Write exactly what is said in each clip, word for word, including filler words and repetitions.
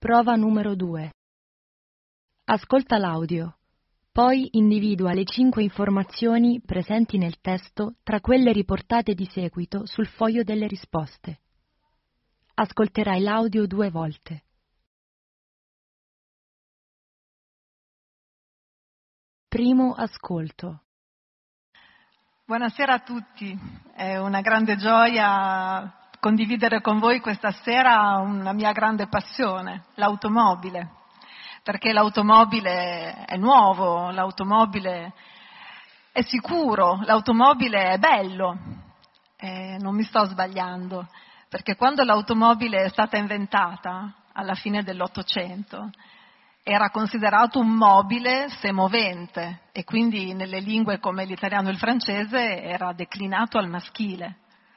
Prova numero due. Ascolta l'audio, poi individua le cinque informazioni presenti nel testo tra quelle riportate di seguito sul foglio delle risposte. Ascolterai l'audio due volte. Primo ascolto. Buonasera a tutti, è una grande gioia condividere con voi questa sera una mia grande passione, l'automobile, perché l'automobile è nuovo, l'automobile è sicuro, l'automobile è bello, eh, non mi sto sbagliando, perché quando l'automobile è stata inventata, alla fine dell'Ottocento, era considerato un mobile semovente e quindi nelle lingue come l'italiano e il francese era declinato al maschile.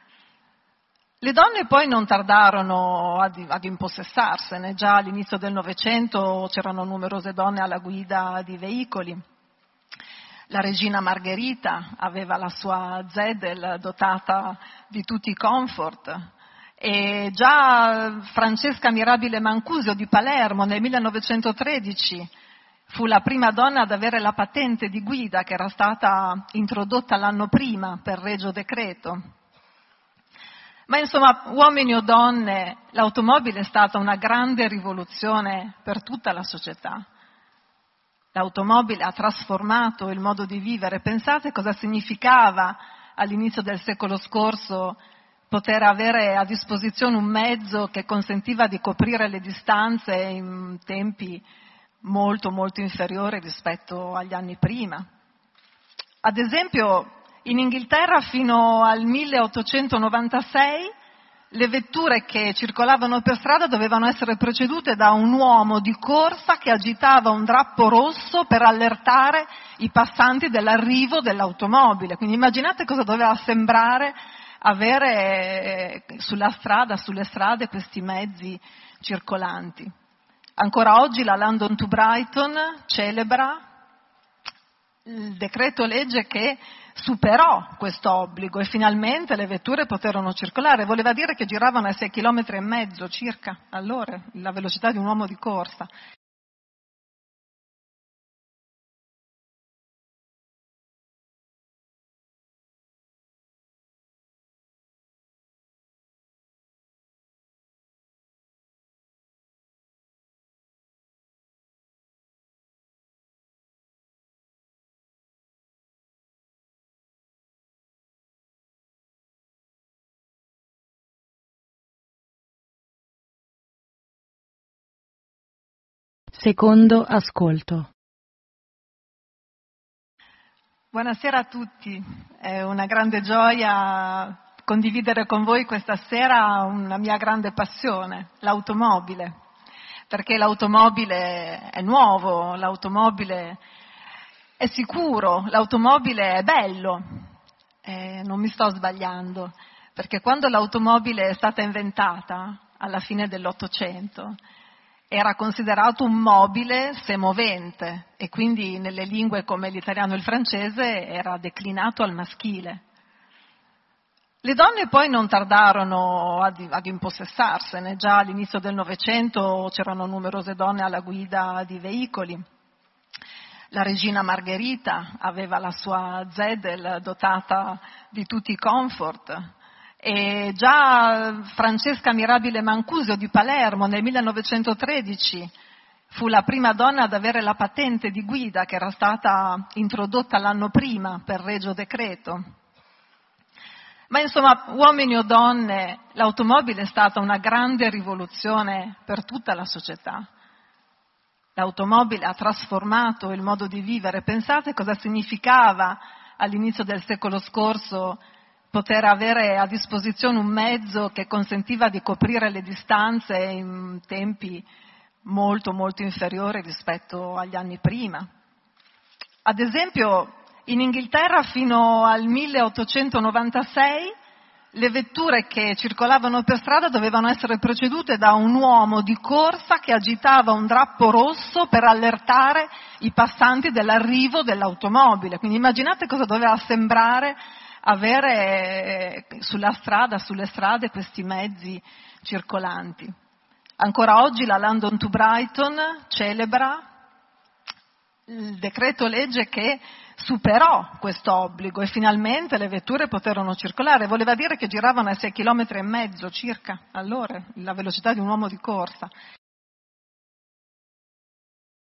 Le donne poi non tardarono ad, ad impossessarsene, già all'inizio del Novecento c'erano numerose donne alla guida di veicoli. La regina Margherita aveva la sua Zeddel dotata di tutti i comfort e già Francesca Mirabile Mancuso di Palermo nel millenovecentotredici fu la prima donna ad avere la patente di guida che era stata introdotta l'anno prima per regio decreto. Ma insomma, uomini o donne, l'automobile è stata una grande rivoluzione per tutta la società. L'automobile ha trasformato il modo di vivere. Pensate cosa significava all'inizio del secolo scorso poter avere a disposizione un mezzo che consentiva di coprire le distanze in tempi molto molto inferiori rispetto agli anni prima. Ad esempio, in Inghilterra fino al milleottocentonovantasei le vetture che circolavano per strada dovevano essere precedute da un uomo di corsa che agitava un drappo rosso per allertare i passanti dell'arrivo dell'automobile. Quindi immaginate cosa doveva sembrare avere sulla strada, sulle strade questi mezzi circolanti. Ancora oggi la London to Brighton celebra il decreto legge che superò questo obbligo e finalmente le vetture poterono circolare. Voleva dire che giravano a sei chilometri e mezzo circa all'ora, la velocità di un uomo di corsa. Secondo ascolto. Buonasera a tutti, è una grande gioia condividere con voi questa sera una mia grande passione, l'automobile, perché l'automobile è nuovo, l'automobile è sicuro, l'automobile è bello, eh, non mi sto sbagliando, perché quando l'automobile è stata inventata, alla fine dell'Ottocento, era considerato un mobile semovente e quindi nelle lingue come l'italiano e il francese era declinato al maschile. Le donne poi non tardarono ad, ad impossessarsene, già all'inizio del Novecento c'erano numerose donne alla guida di veicoli. La regina Margherita aveva la sua Zeddel dotata di tutti i comfort. E già Francesca Mirabile Mancuso di Palermo nel millenovecentotredici fu la prima donna ad avere la patente di guida che era stata introdotta l'anno prima per regio decreto. Ma insomma, uomini o donne, l'automobile è stata una grande rivoluzione per tutta la società. L'automobile ha trasformato il modo di vivere. Pensate cosa significava all'inizio del secolo scorso poter avere a disposizione un mezzo che consentiva di coprire le distanze in tempi molto molto inferiori rispetto agli anni prima. Ad esempio, in Inghilterra fino al milleottocentonovantasei le vetture che circolavano per strada dovevano essere precedute da un uomo di corsa che agitava un drappo rosso per allertare i passanti dell'arrivo dell'automobile. Quindi immaginate cosa doveva sembrare avere sulla strada, sulle strade questi mezzi circolanti. Ancora oggi la London to Brighton celebra il decreto legge che superò questo obbligo e finalmente le vetture poterono circolare. Voleva dire che giravano a sei chilometri e mezzo circa all'ora, la velocità di un uomo di corsa.